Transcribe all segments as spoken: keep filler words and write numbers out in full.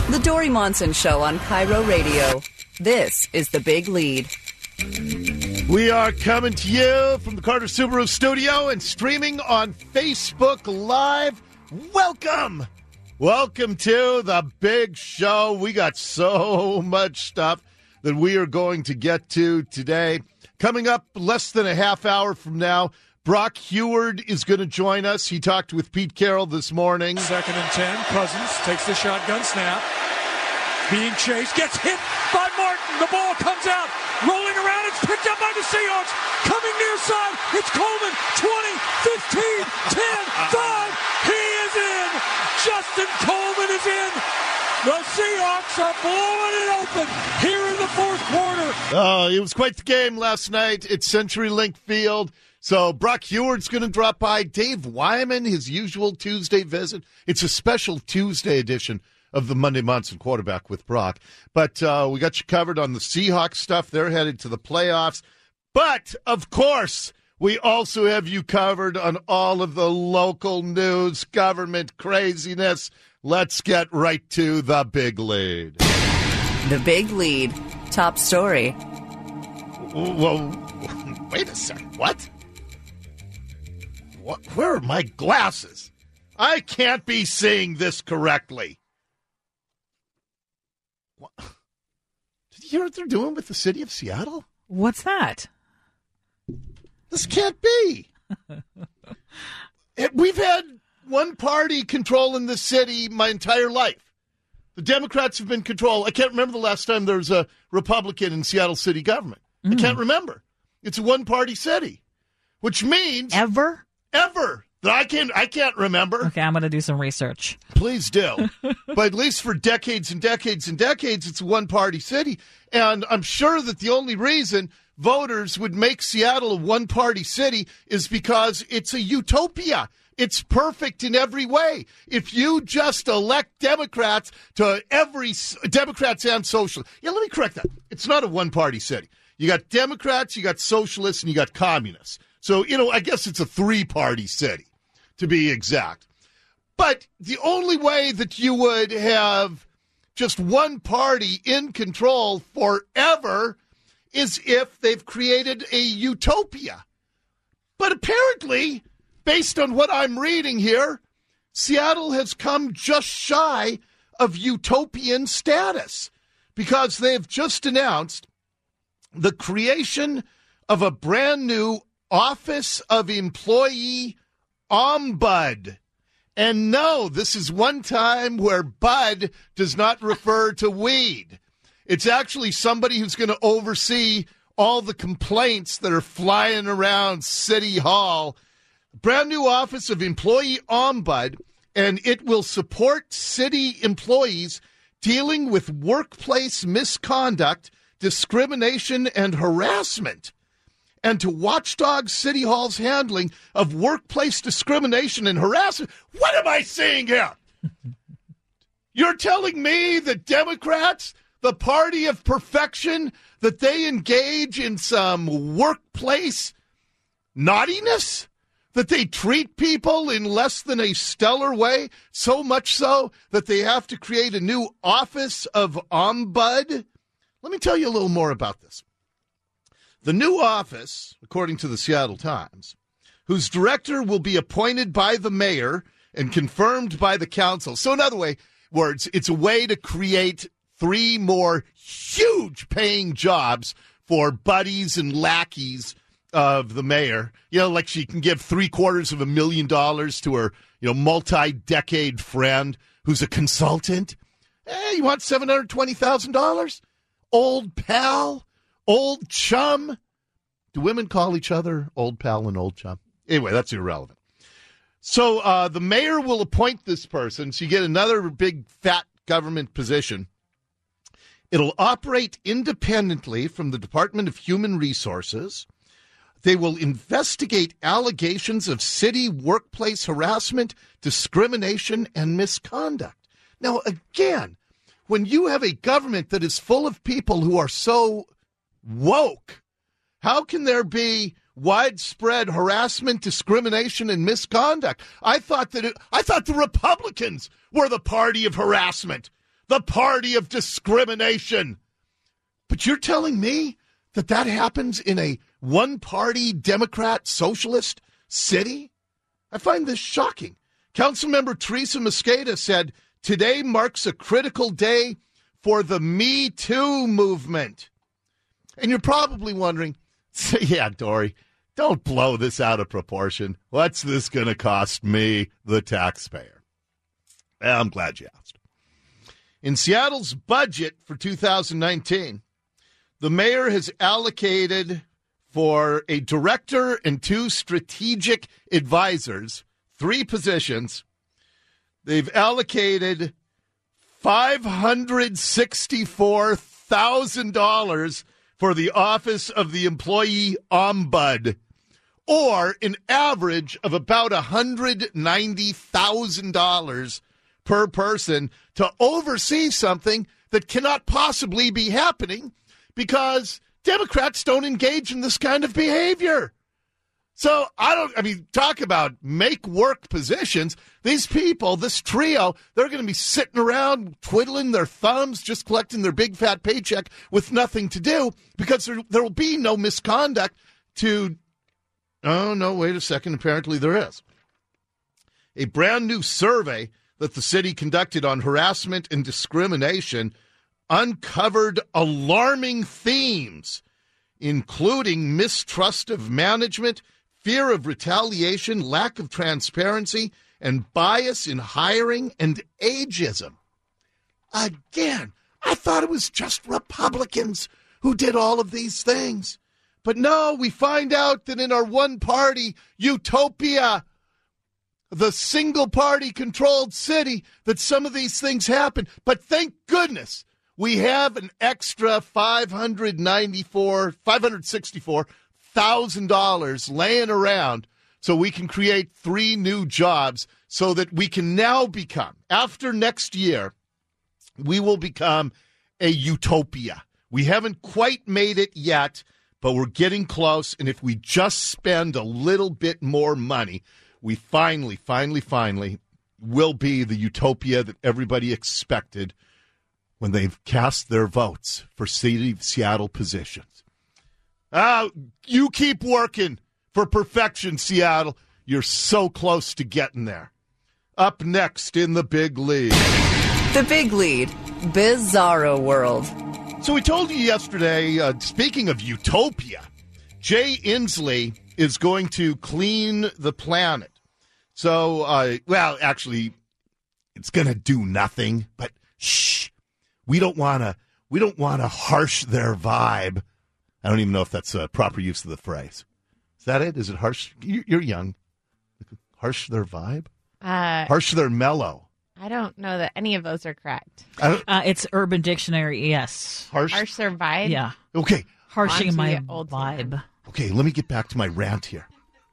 The Dory Monson Show on Cairo Radio. This is The Big Lead. We are coming to you from the Carter Subaru studio and streaming on Facebook Live. Welcome. Welcome to The Big Show. We got so much stuff that we are going to get to today. Coming up less than a half hour from now, Brock Huard is going to join us. He talked with Pete Carroll this morning. Second and ten. Cousins takes the shotgun snap. Being chased. Gets hit by Martin. The ball comes out. Rolling around. It's picked up by the Seahawks. Coming near side. It's Coleman. twenty, fifteen, ten, five. He is in. Justin Coleman is in. The Seahawks are blowing it open here in the fourth quarter. Oh, it was quite the game last night at CenturyLink Field. So Brock Huard's going to drop by. Dave Wyman, his usual Tuesday visit. It's a special Tuesday edition of the Monday Monson Quarterback with Brock. But uh, we got you covered on the Seahawks stuff. They're headed to the playoffs. But, of course, we also have you covered on all of the local news, government craziness. Let's get right to the big lead. The Big Lead. Top story. Well, wait a second. What? What? Where are my glasses? I can't be seeing this correctly. What? Did you hear what they're doing with the city of Seattle? What's that? This can't be. It, we've had one party controlling the city my entire life. The Democrats have been controlled. I can't remember the last time there was a Republican in Seattle city government. Mm. I can't remember. It's a one-party city, which means ever, ever that I can I can't remember. Okay, I'm going to do some research. Please do. But at least for decades and decades and decades, it's a one-party city, and I'm sure that the only reason voters would make Seattle a one-party city is because it's a utopia. It's perfect in every way. If you just elect Democrats to every Democrats and socialists. Yeah, let me correct that. It's not a one-party city. You got Democrats, you got socialists, and you got communists. So, you know, I guess it's a three-party city, to be exact. But the only way that you would have just one party in control forever is if they've created a utopia. But apparently, based on what I'm reading here, Seattle has come just shy of utopian status because they've just announced the creation of a brand new Office of Employee Ombud. And no, this is one time where bud does not refer to weed. It's actually somebody who's going to oversee all the complaints that are flying around City Hall. Brand new Office of Employee Ombud, and it will support city employees dealing with workplace misconduct, discrimination, and harassment, and to watchdog City Hall's handling of workplace discrimination and harassment. What am I seeing here? You're telling me that Democrats, the party of perfection, that they engage in some workplace naughtiness? That they treat people in less than a stellar way, so much so that they have to create a new Office of Ombud? Let me tell you a little more about this. The new office, according to the Seattle Times, whose director will be appointed by the mayor and confirmed by the council. So in other words, it's a way to create three more huge paying jobs for buddies and lackeys of the mayor. You know, like she can give three quarters of a million dollars to her, you know, multi-decade friend who's a consultant. Hey, you want seven hundred twenty thousand dollars? Old pal? Old chum? Do women call each other old pal and old chum? Anyway, that's irrelevant. So uh, the mayor will appoint this person, so you get another big fat government position. It'll operate independently from the Department of Human Resources. They will investigate allegations of city workplace harassment, discrimination, and misconduct. Now, again, when you have a government that is full of people who are so woke, how can there be widespread harassment, discrimination, and misconduct? I thought that it, I thought the Republicans were the party of harassment. the party of discrimination. But you're telling me that that happens in a one-party Democrat socialist city? I find this shocking. Councilmember Teresa Mosqueda said, today marks a critical day for the Me Too movement. And you're probably wondering, yeah, Dory, don't blow this out of proportion. What's this going to cost me, the taxpayer? Well, I'm glad you asked. In Seattle's budget for two thousand nineteen, the mayor has allocated for a director and two strategic advisors, three positions. They've allocated five hundred sixty-four thousand dollars for the Office of the Employee Ombud, or an average of about one hundred ninety thousand dollars per person to oversee something that cannot possibly be happening because Democrats don't engage in this kind of behavior. So I don't, I mean, talk about make work positions. These people, this trio, they're going to be sitting around twiddling their thumbs, just collecting their big fat paycheck with nothing to do because there, there will be no misconduct to, oh, no, wait a second. Apparently there is. A brand new survey that the city conducted on harassment and discrimination uncovered alarming themes, including mistrust of management, fear of retaliation, lack of transparency, and bias in hiring and ageism. Again, I thought it was just Republicans who did all of these things. But no, we find out that in our one-party utopia, the single-party controlled city, that some of these things happen. But thank goodness we have an extra five hundred ninety-four, five hundred sixty-four thousand dollars laying around so we can create three new jobs so that we can now become, after next year, we will become a utopia. We haven't quite made it yet, but we're getting close. And if we just spend a little bit more money, we finally, finally, finally will be the utopia that everybody expected when they've cast their votes for city of Seattle positions. Ah, you keep working for perfection, Seattle. You're so close to getting there. Up next in the Big Lead. The Big Lead, Bizarro World. So we told you yesterday, uh, speaking of utopia, Jay Inslee is going to clean the planet. So, uh, well, actually, it's going to do nothing, but shh. We don't want to. We don't want to harsh their vibe. I don't even know if that's a proper use of the phrase. Is that it? Is it harsh? You're young. Harsh their vibe. Uh, harsh their mellow. I don't know that any of those are correct. Uh, it's Urban Dictionary. Yes. Harsh. Harsh their vibe. Yeah. Okay. Harshing my old vibe. man. Okay. Let me get back to my rant here.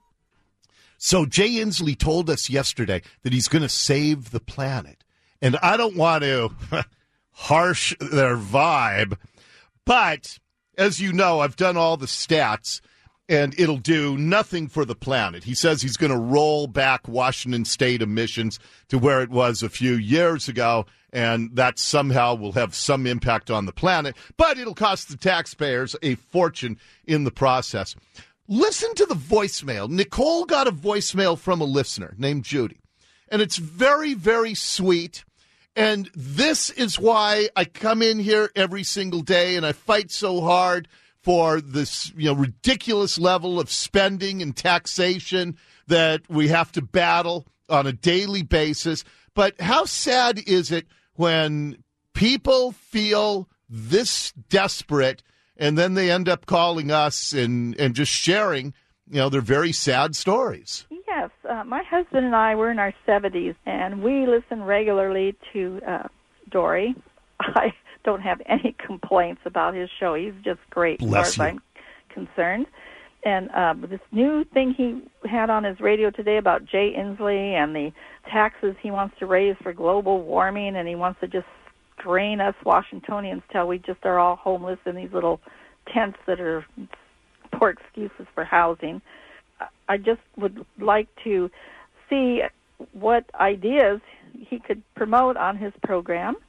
So Jay Inslee told us yesterday that he's going to save the planet, and I don't want to harsh their vibe, but as you know, I've done all the stats, and it'll do nothing for the planet. He says he's going to roll back Washington State emissions to where it was a few years ago, and that somehow will have some impact on the planet, but it'll cost the taxpayers a fortune in the process. Listen to the voicemail. Nicole got a voicemail from a listener named Judy, and it's very, very sweet. And this is why I come in here every single day and I fight so hard for this, you know, ridiculous level of spending and taxation that we have to battle on a daily basis. But how sad is it when people feel this desperate and then they end up calling us and, and just sharing, you know, their very sad stories? Yes, uh, my husband and I were in our seventies, and we listen regularly to uh, Dory. I don't have any complaints about his show. He's just great Bless as far you. as I'm concerned. And uh, this new thing he had on his radio today about Jay Inslee and the taxes he wants to raise for global warming, and he wants to just drain us Washingtonians till we just are all homeless in these little tents that are poor excuses for housing. I just would like to see what ideas he could promote on his program.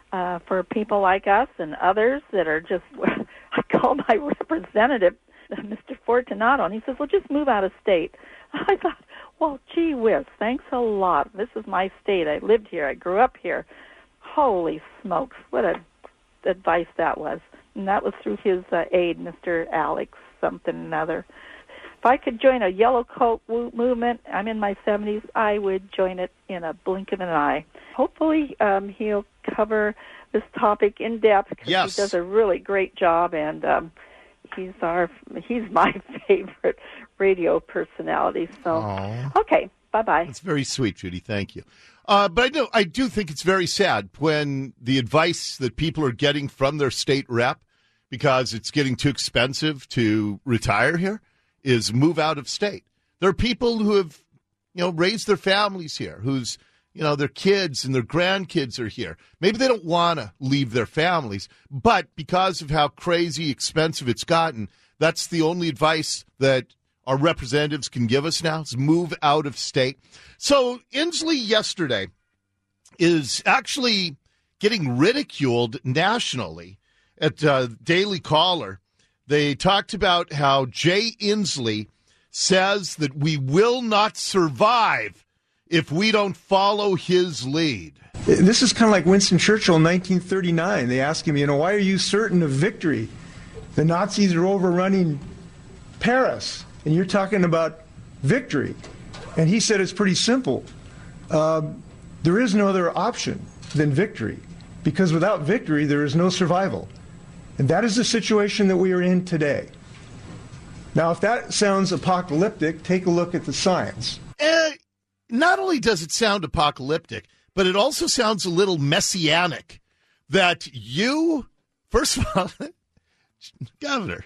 uh, for people like us and others that are just, I called my representative, Mister Fortunato, and he says, well, just move out of state. I thought, well, gee whiz, thanks a lot. This is my state. I lived here. I grew up here. Holy smokes, what a advice that was. And that was through his uh, aide, Mister Alex something or another. If I could join a yellow coat w- movement, I'm in my seventies, I would join it in a blink of an eye. Hopefully um, he'll cover this topic in depth because yes. he does a really great job, and um, he's our he's my favorite radio personality. So, Aww. Okay, bye-bye. That's very sweet, Judy. Thank you. Uh, but I do, I do think it's very sad when the advice that people are getting from their state rep, because it's getting too expensive to retire here, is move out of state. There are people who have, you know, raised their families here, whose, you know, their kids and their grandkids are here. Maybe they don't want to leave their families, but because of how crazy expensive it's gotten, that's the only advice that our representatives can give us now, is move out of state. So Inslee yesterday is actually getting ridiculed nationally at uh, Daily Caller. They talked about how Jay Inslee says that we will not survive if we don't follow his lead. This is kind of like Winston Churchill in nineteen thirty-nine. They asked him, you know, why are you certain of victory? The Nazis are overrunning Paris, and you're talking about victory. And he said it's pretty simple. Uh, there is no other option than victory, because without victory, there is no survival. And that is the situation that we are in today. Now, if that sounds apocalyptic, take a look at the science. Uh, not only does it sound apocalyptic, but it also sounds a little messianic that you, first of all, Governor,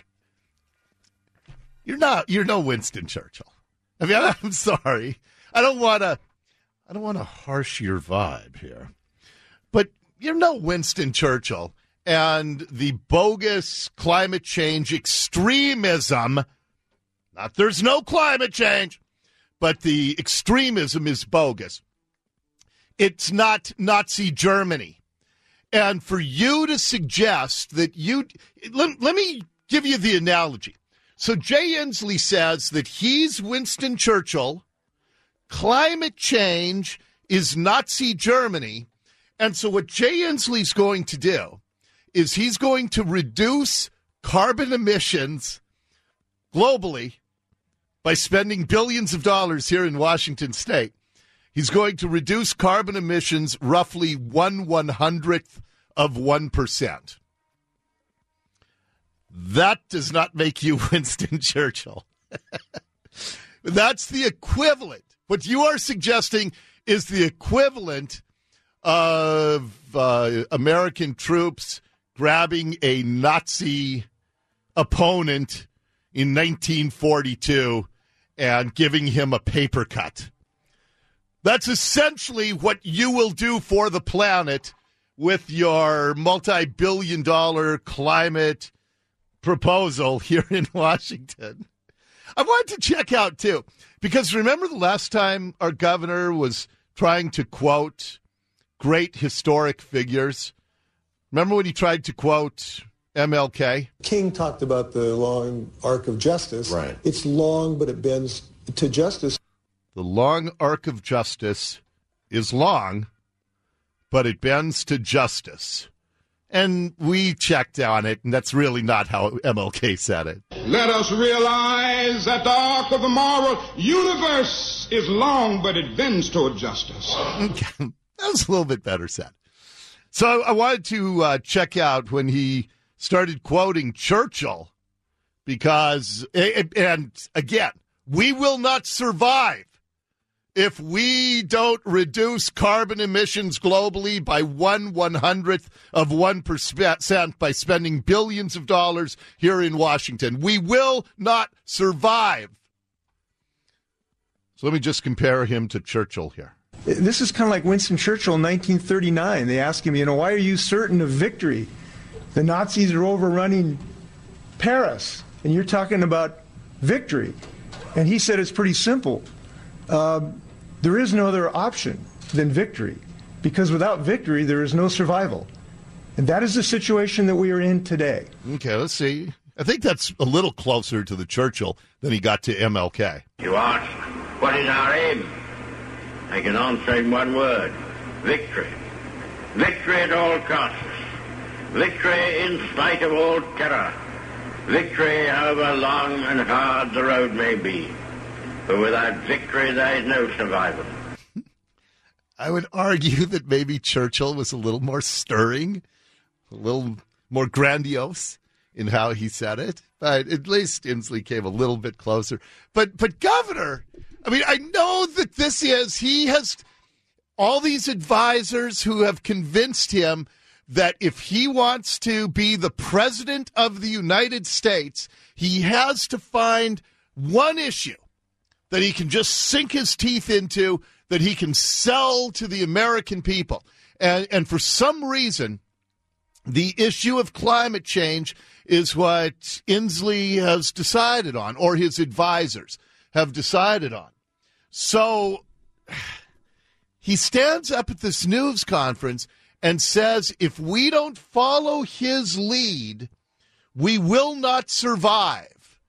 you're not, you're no Winston Churchill. I mean, I'm sorry. I don't want to, I don't want to harsh your vibe here, but you're no Winston Churchill. And the bogus climate change extremism, not there's no climate change, but the extremism is bogus. It's not Nazi Germany. And for you to suggest that you, let, let me give you the analogy. So Jay Inslee says that he's Winston Churchill, climate change is Nazi Germany, and so what Jay Inslee's going to do is he's going to reduce carbon emissions globally by spending billions of dollars here in Washington State. He's going to reduce carbon emissions roughly one one-hundredth of one percent. That does not make you Winston Churchill. That's the equivalent. What you are suggesting is the equivalent of uh, American troops grabbing a Nazi opponent in nineteen forty-two and giving him a paper cut. That's essentially what you will do for the planet with your multi-billion dollar climate proposal here in Washington. I wanted to check out, too, because remember the last time our governor was trying to quote great historic figures? Remember when he tried to quote M L K? King talked about the long arc of justice. Right. It's long, but it bends to justice. The long arc of justice is long, but it bends to justice. And we checked on it, and that's really not how M L K said it. Let us realize that the arc of the moral universe is long, but it bends toward justice. That was a little bit better said. So I wanted to uh, check out when he started quoting Churchill, because, and again, we will not survive if we don't reduce carbon emissions globally by one one-hundredth of one percent by spending billions of dollars here in Washington. We will not survive. So let me just compare him to Churchill here. This is kind of like Winston Churchill in nineteen thirty-nine. They asked him, you know, why are you certain of victory? The Nazis are overrunning Paris, and you're talking about victory. And he said it's pretty simple. Uh, there is no other option than victory, because without victory, there is no survival. And that is the situation that we are in today. Okay, let's see. I think that's a little closer to the Churchill than he got to M L K. You ask, what is our aim? I can answer in one word. Victory. Victory at all costs. Victory in spite of all terror. Victory however long and hard the road may be. But without victory there is no survival. I would argue that maybe Churchill was a little more stirring, a little more grandiose in how he said it. But at least Inslee came a little bit closer. But but Governor, I mean, I know that this is, he has all these advisors who have convinced him that if he wants to be the president of the United States, he has to find one issue that he can just sink his teeth into, that he can sell to the American people. And, and for some reason, the issue of climate change is what Inslee has decided on, or his advisors have decided on. So he stands up at this news conference and says, if we don't follow his lead, we will not survive.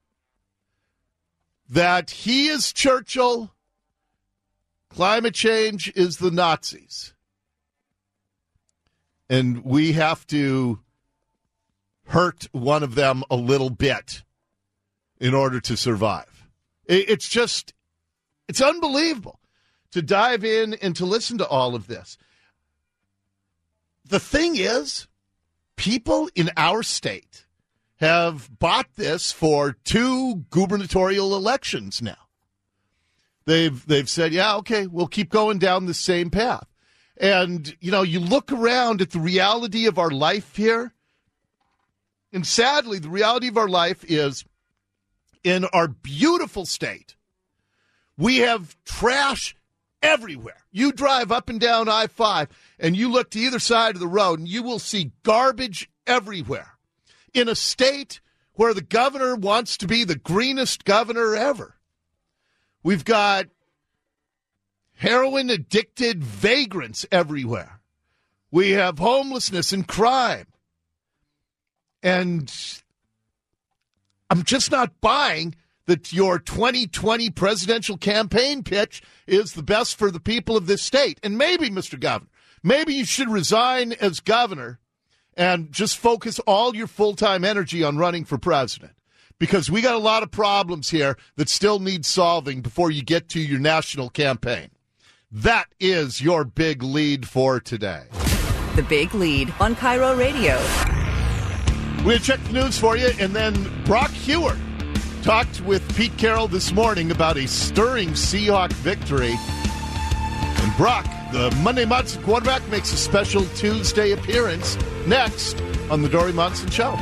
That he is Churchill, climate change is the Nazis. And we have to hurt one of them a little bit in order to survive. It's just, it's unbelievable to dive in and to listen to all of this. The thing is, people in our state have bought this for two gubernatorial elections now. They've they've said, yeah, okay, we'll keep going down the same path. And, you know, you look around at the reality of our life here, and sadly, the reality of our life is in our beautiful state, we have trash everywhere. You drive up and down I five, and you look to either side of the road, and you will see garbage everywhere. In a state where the governor wants to be the greenest governor ever. We've got heroin-addicted vagrants everywhere. We have homelessness and crime. And I'm just not buying that your twenty twenty presidential campaign pitch is the best for the people of this state. And maybe, Mister Governor, maybe you should resign as governor and just focus all your full-time energy on running for president. Because we got a lot of problems here that still need solving before you get to your national campaign. That is your big lead for today. The Big Lead on Cairo Radio. We'll check the news for you, and then Brock Huard talked with Pete Carroll this morning about a stirring Seahawk victory. And Brock, the Monday Monson quarterback, makes a special Tuesday appearance next on the Dory Monson Show.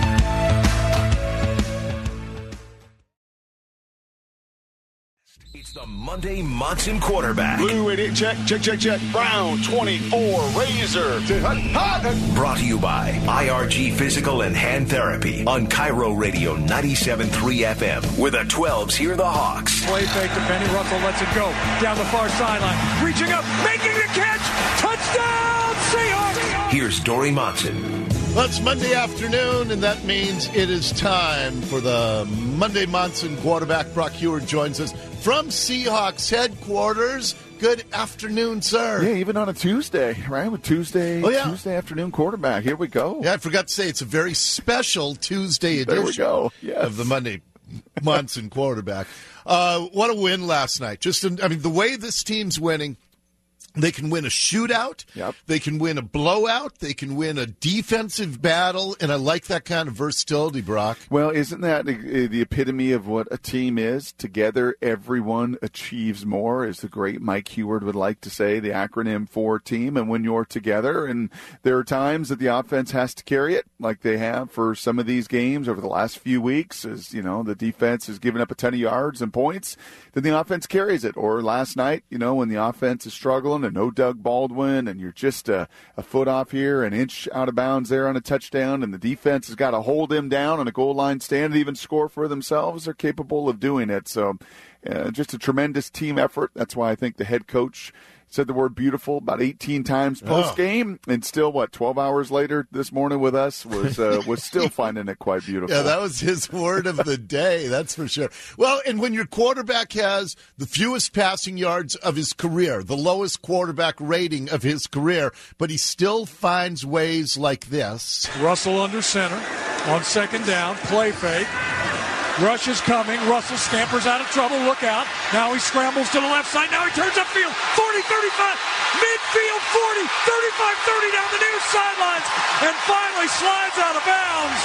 It's the Monday Monson quarterback. Blue eighty-eight, check, check, check, check. Brown twenty-four, Razor. Brought to you by I R G Physical and Hand Therapy on Cairo Radio ninety-seven point three F M, where the twelves hear the Hawks. Play fake to Penny Russell, lets it go down the far sideline, reaching up, making the catch. Touchdown, Seahawks! Here's Dory Monson. Well, it's Monday afternoon, and that means it is time for the Monday Monson quarterback. Brock Huard joins us from Seahawks headquarters. Good afternoon, sir. Yeah, even on a Tuesday, right? With Tuesday, oh, yeah. Tuesday afternoon quarterback. Here we go. Yeah, I forgot to say it's a very special Tuesday edition there we go. Yes. of the Monday Monson quarterback. Uh, what a win last night. Just, I mean, the way this team's winning. They can win a shootout. Yep. They can win a blowout. They can win a defensive battle. And I like that kind of versatility, Brock. Well, isn't that the epitome of what a team is? Together, everyone achieves more, as the great Mike Huard would like to say, the acronym for team. And when you're together, and there are times that the offense has to carry it, like they have for some of these games over the last few weeks, as, you know, the defense has given up a ton of yards and points, then the offense carries it. Or last night, you know, when the offense is struggling, and no Doug Baldwin, and you're just a, a foot off here, an inch out of bounds there on a touchdown, and the defense has got to hold him down on a goal line stand and even score for themselves. They're capable of doing it. So uh, just a tremendous team effort. That's why I think the head coach said the word beautiful about eighteen times post game, oh. and still what twelve hours later this morning with us was uh, was still finding it quite beautiful. Yeah, that was his word of the day. That's for sure. Well, and when your quarterback has the fewest passing yards of his career, the lowest quarterback rating of his career, but he still finds ways like this. Russell under center on second down, play fake. Rush is coming. Russell scampers out of trouble. Look out. Now he scrambles to the left side. Now he turns upfield. forty, thirty-five, midfield, forty, thirty-five, thirty down the near sidelines, and finally slides out of bounds.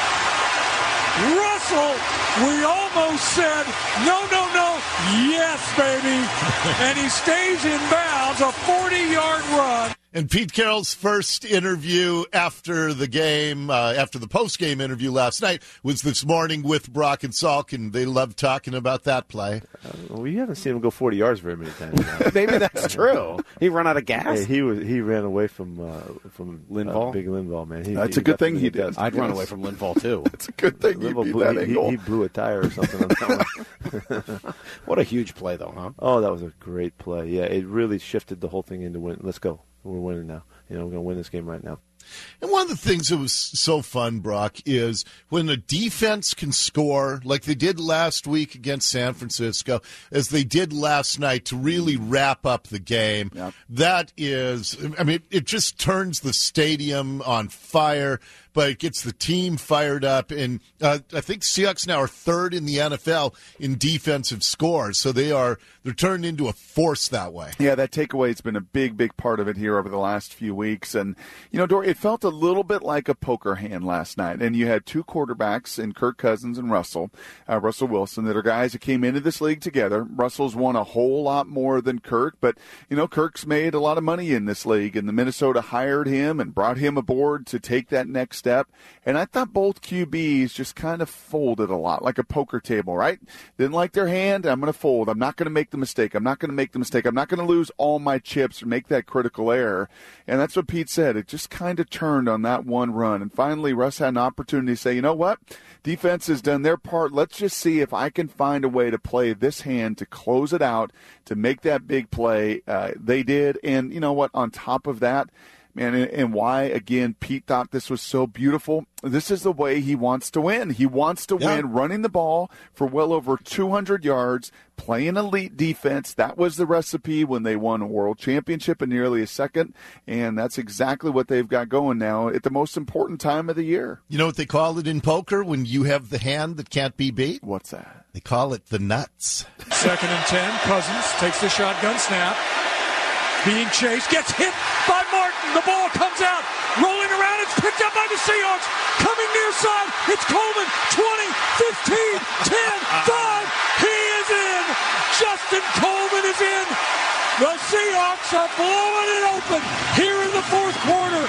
Russell, we almost said, no, no, no, yes, baby. And he stays in bounds, a forty-yard run. And Pete Carroll's first interview after the game, uh, after the post-game interview last night, was this morning with Brock and Salk, and they loved talking about that play. Uh, well, you haven't seen him go forty yards very many times now. Maybe that's true. He ran out of gas. Hey, he was he ran away from uh, from Linval. Uh, big Linval, man. He, that's he a good thing he did. I'd yes. run away from Linval too. It's a good thing Linval he blew, that he, angle. He, he blew a tire or something on that one. What a huge play, though, huh? Oh, that was a great play. Yeah, it really shifted the whole thing into win. Let's go. We're winning now. You know, we're going to win this game right now. And one of the things that was so fun, Brock, is when a defense can score like they did last week against San Francisco, as they did last night to really wrap up the game. Yep. That is, I mean, it just turns the stadium on fire, but it gets the team fired up. And uh, I think Seahawks now are third in the N F L in defensive scores, so they are they're turned into a force that way. Yeah, that takeaway has been a big, big part of it here over the last few weeks. And, you know, Dory, it felt a little bit like a poker hand last night. And you had two quarterbacks in Kirk Cousins and Russell, uh, Russell Wilson, that are guys that came into this league together. Russell's won a whole lot more than Kirk, but, you know, Kirk's made a lot of money in this league, and the Minnesota hired him and brought him aboard to take that next step. And I thought both Q Bs just kind of folded a lot, like a poker table, right? Didn't like their hand, I'm going to fold. I'm not going to make the mistake. I'm not going to make the mistake. I'm not going to lose all my chips or make that critical error. And that's what Pete said. It just kind of turned on that one run. And finally, Russ had an opportunity to say, you know what? Defense has done their part. Let's just see if I can find a way to play this hand to close it out, to make that big play. Uh, they did. And you know what? On top of that, man, and, and why, again, Pete thought this was so beautiful. This is the way he wants to win. He wants to yeah. win running the ball for well over two hundred yards, playing elite defense. That was the recipe when they won a world championship in nearly a second, and that's exactly what they've got going now at the most important time of the year. You know what they call it in poker when you have the hand that can't be beat? What's that? They call it the nuts. Second and ten, Cousins takes the shotgun snap. Being chased, gets hit by Martin. The ball comes out, rolling around. It's picked up by the Seahawks. Coming near side, it's Coleman. twenty, fifteen, ten, five. He is in. Justin Coleman is in. The Seahawks are blowing it open here in the fourth quarter.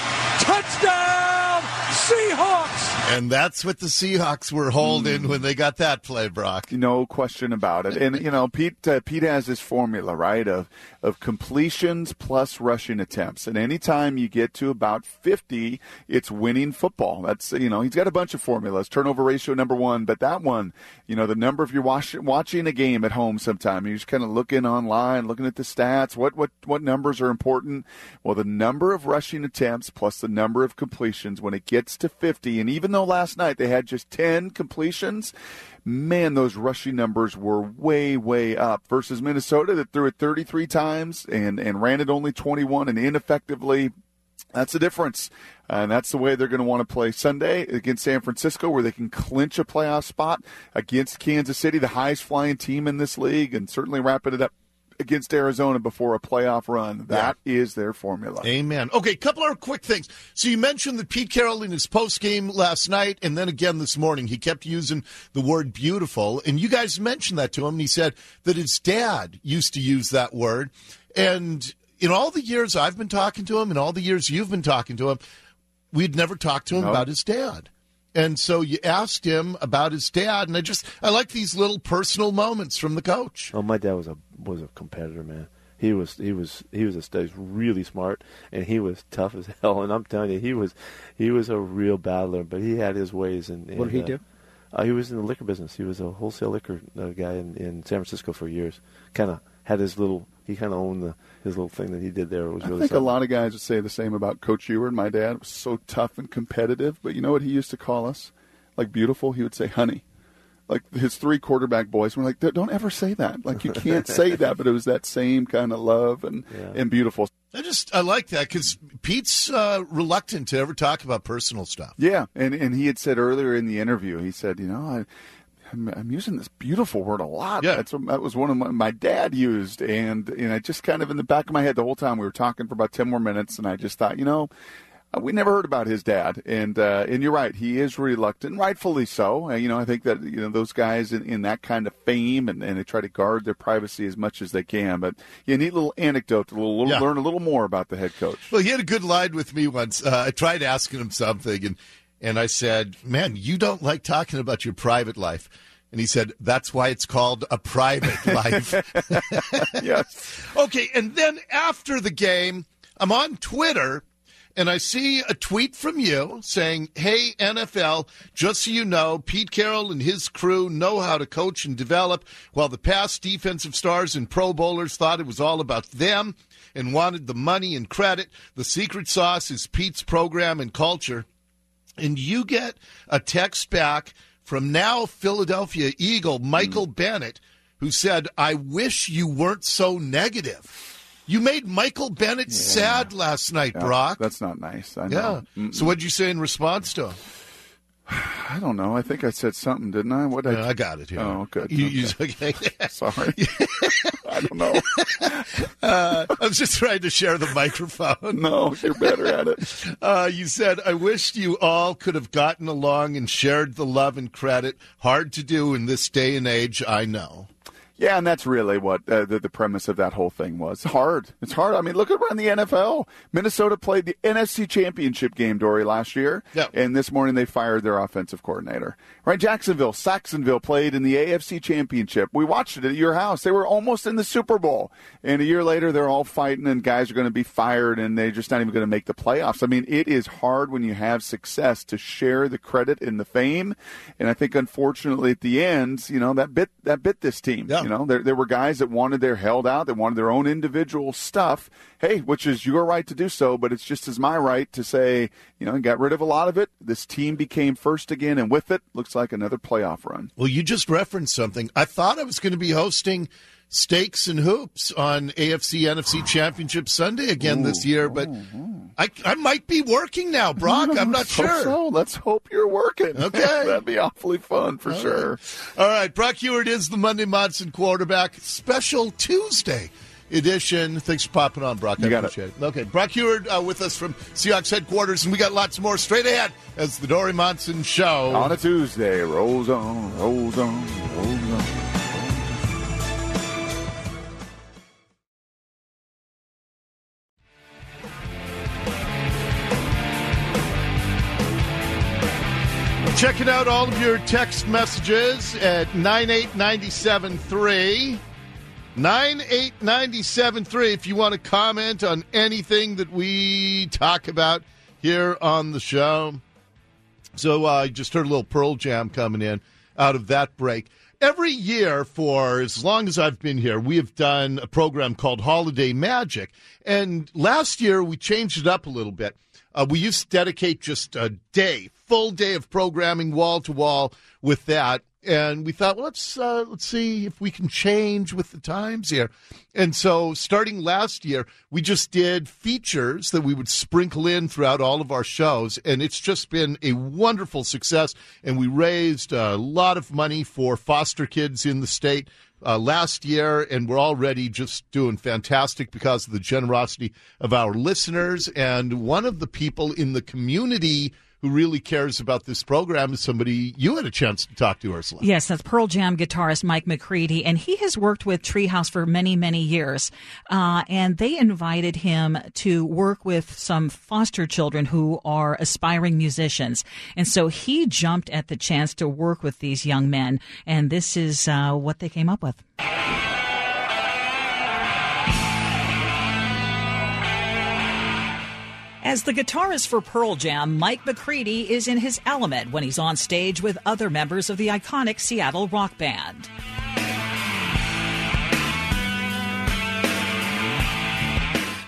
Touchdown, Seahawks. And that's what the Seahawks were holding mm. when they got that play, Brock. No question about it. And, you know, Pete uh, Pete has this formula, right, of of completions plus rushing attempts. And anytime you get to about fifty, it's winning football. That's, you know, he's got a bunch of formulas. Turnover ratio, number one. But that one, you know, the number of you're watch, watching a game at home sometime, you're just kind of looking online, looking at the stats. What, what, what numbers are important? Well, the number of rushing attempts plus the number of completions when it gets to fifty, and even though last night they had just ten completions, man, those rushing numbers were way, way up versus Minnesota that threw it thirty-three times and, and ran it only twenty-one and ineffectively. That's the difference. And that's the way they're going to want to play Sunday against San Francisco, where they can clinch a playoff spot against Kansas City, the highest flying team in this league, and certainly wrapping it up against Arizona before a playoff run. That yeah. is their formula. Amen. Okay, a couple of quick things. So you mentioned that Pete Carroll in his post-game last night and then again this morning, he kept using the word beautiful. And you guys mentioned that to him, and he said that his dad used to use that word. And in all the years I've been talking to him, and all the years you've been talking to him, we'd never talked to him no. about his dad. And so you asked him about his dad, and I just I like these little personal moments from the coach. Oh, my dad was a was a competitor, man. He was he was he was a he was really smart, and he was tough as hell. And I'm telling you, he was he was a real battler, but he had his ways. And, and what did he uh, do? Uh, he was in the liquor business. He was a wholesale liquor uh, guy in, in San Francisco for years. Kind of had his little he kind of owned the, his little thing that he did there. It was I really think something. a lot of guys would say the same about Coach Eward. My dad was so tough and competitive, but you know what he used to call us? Like beautiful, he would say honey. Like his three quarterback boys were like, don't ever say that. Like you can't say that, but it was that same kind of love and, yeah. and beautiful. I just, I like that because Pete's uh, reluctant to ever talk about personal stuff. Yeah, and, and he had said earlier in the interview, he said, you know, I, I'm, I'm using this beautiful word a lot. Yeah. That's what, that was one of my, my dad used, and, and I just kind of in the back of my head the whole time we were talking for about ten more minutes, and I just thought, you know, we never heard about his dad, and uh, and you're right, he is reluctant, rightfully so. Uh, you know, I think that you know those guys in, in that kind of fame, and, and they try to guard their privacy as much as they can. But you need a little anecdote to little, little, yeah. learn a little more about the head coach. Well, he had a good line with me once. Uh, I tried asking him something, and and I said, "Man, you don't like talking about your private life." And he said, that's why it's called a private life. Yes. Okay, and then after the game, I'm on Twitter, and I see a tweet from you saying, hey, N F L, just so you know, Pete Carroll and his crew know how to coach and develop, while the past defensive stars and Pro Bowlers thought it was all about them and wanted the money and credit. The secret sauce is Pete's program and culture. And you get a text back from now Philadelphia Eagle Michael mm. Bennett, who said, I wish you weren't so negative. You made Michael Bennett yeah. sad last night, yeah, Brock. That's not nice. I know. Yeah. Mm-mm. So what did you say in response to him? I don't know. I think I said something, didn't I? What yeah, I... I got it here. Oh, good. You, okay. You, okay. Sorry. I don't know. uh, I was just trying to share the microphone. No, you're better at it. Uh, you said, I wished you all could have gotten along and shared the love and credit. Hard to do in this day and age, I know. Yeah, and that's really what uh, the, the premise of that whole thing was. Hard. It's hard. I mean, look around the N F L. Minnesota played the N F C Championship game, Dory, last year. Yep. And this morning they fired their offensive coordinator. Right? Jacksonville, Saxonville played in the A F C Championship. We watched it at your house. They were almost in the Super Bowl. And a year later, they're all fighting, and guys are going to be fired, and they're just not even going to make the playoffs. I mean, it is hard when you have success to share the credit and the fame. And I think, unfortunately, at the end, you know, that bit that bit this team. Yeah. You know, there, there were guys that wanted their held out, that wanted their own individual stuff. Hey, which is your right to do so, but it's just as my right to say, you know, got rid of a lot of it. This team became first again, and with it, looks like another playoff run. Well, you just referenced something. I thought I was going to be hosting Steaks and Hoops on A F C N F C Championship Sunday again ooh, this year, but ooh, ooh. I, I might be working now, Brock. I'm not sure. So let's hope you're working. Okay. That'd be awfully fun for All sure. Right. All right, Brock Eward is the Monday Monson quarterback. Special Tuesday edition. Thanks for popping on, Brock. I you got appreciate it. it. Okay, Brock Eward uh, with us from Seahawks headquarters, and we got lots more straight ahead as the Dory Monson Show. On a Tuesday, rolls on, rolls on, rolls on. Checking out all of your text messages at nine eight nine seven three. nine eight nine seven three if you want to comment on anything that we talk about here on the show. So uh, I just heard a little Pearl Jam coming in out of that break. Every year for as long as I've been here, we have done a program called Holiday Magic. And last year we changed it up a little bit. Uh, we used to dedicate just a day, full day of programming, wall to wall with that, and we thought, well, let's uh, let's see if we can change with the times here. And so, starting last year, we just did features that we would sprinkle in throughout all of our shows, and it's just been a wonderful success. And we raised a lot of money for foster kids in the state Uh, last year, and we're already just doing fantastic because of the generosity of our listeners. And one of the people in the community who really cares about this program is somebody you had a chance to talk to, Ursula. Yes, that's Pearl Jam guitarist Mike McCready, and he has worked with Treehouse for many, many years. Uh, and they invited him to work with some foster children who are aspiring musicians. And so he jumped at the chance to work with these young men, and this is uh, what they came up with. As the guitarist for Pearl Jam, Mike McCready is in his element when he's on stage with other members of the iconic Seattle rock band.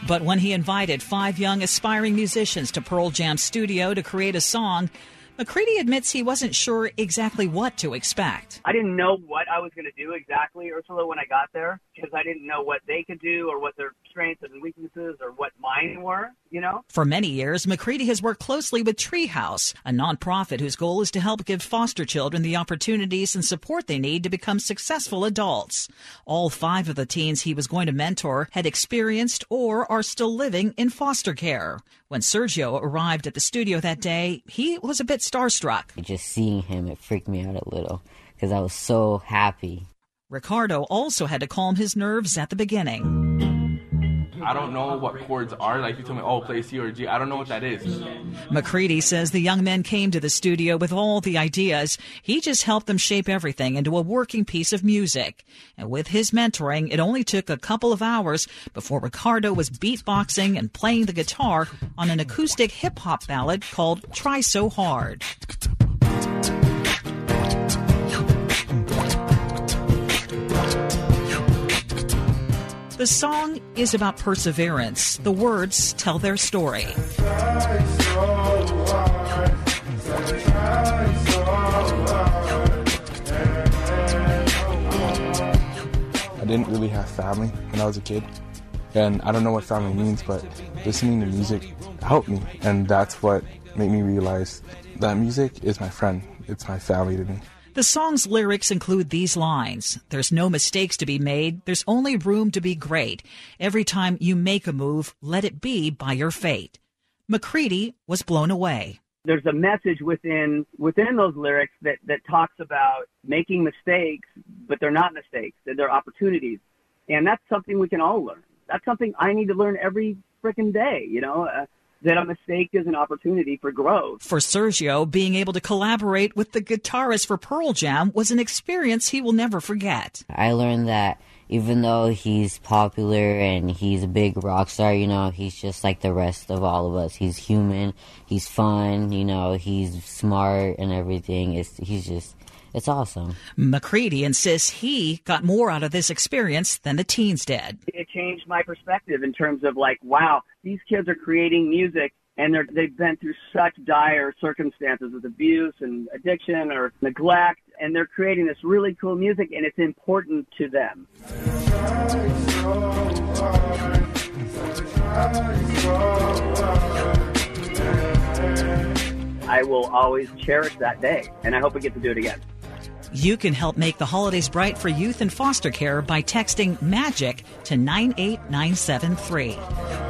But when he invited five young aspiring musicians to Pearl Jam studio to create a song, McCready admits he wasn't sure exactly what to expect. I didn't know what I was going to do exactly, Ursula, when I got there, because I didn't know what they could do or what their strengths and weaknesses or what mine were, you know? For many years, McCready has worked closely with Treehouse, a nonprofit whose goal is to help give foster children the opportunities and support they need to become successful adults. All five of the teens he was going to mentor had experienced or are still living in foster care. When Sergio arrived at the studio that day, he was a bit starstruck. Just seeing him, it freaked me out a little because I was so happy. Ricardo also had to calm his nerves at the beginning. I don't know what chords are. Like you told me, oh, play C or G. I don't know what that is. McCready says the young men came to the studio with all the ideas. He just helped them shape everything into a working piece of music. And with his mentoring, it only took a couple of hours before Ricardo was beatboxing and playing the guitar on an acoustic hip-hop ballad called Try So Hard. The song is about perseverance. The words tell their story. I didn't really have family when I was a kid, and I don't know what family means, but listening to music helped me, and that's what made me realize that music is my friend. It's my family to me. The song's lyrics include these lines. There's no mistakes to be made. There's only room to be great. Every time you make a move, let it be by your fate. McCready was blown away. There's a message within within those lyrics that, that talks about making mistakes, but they're not mistakes. They're, they're opportunities. And that's something we can all learn. That's something I need to learn every frickin' day, you know, uh, that a mistake is an opportunity for growth. For Sergio, being able to collaborate with the guitarist for Pearl Jam was an experience he will never forget. I learned that even though he's popular and he's a big rock star, you know, he's just like the rest of all of us. He's human, he's fun, you know, he's smart and everything. It's, he's just, it's awesome. McCready insists he got more out of this experience than the teens did. It changed my perspective in terms of like, wow, these kids are creating music and they're, they've been through such dire circumstances with abuse and addiction or neglect, and they're creating this really cool music, and it's important to them. I will always cherish that day, and I hope we get to do it again. You can help make the holidays bright for youth in foster care by texting MAGIC to nine eight nine seven three.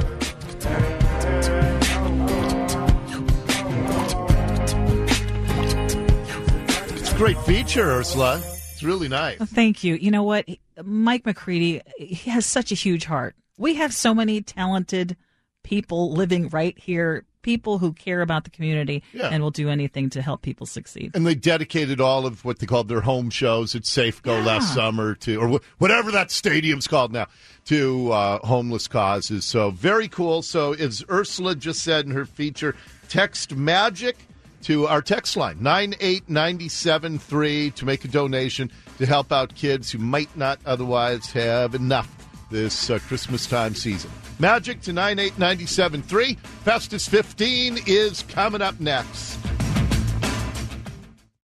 It's a great feature, Ursula. It's really nice. Thank you. You know what? Mike McCready, he has such a huge heart. We have so many talented people living right here, people who care about the community Yeah. and will do anything to help people succeed. And they dedicated all of what they called their home shows at Safeco Yeah. last summer to, or wh- whatever that stadium's called now, to uh, homeless causes. So very cool. So as Ursula just said in her feature, text MAGIC to our text line, nine eight nine seven three, to make a donation to help out kids who might not otherwise have enough this uh, Christmas time season. MAGIC to nine eight nine seven three. Festus fifteen is coming up next.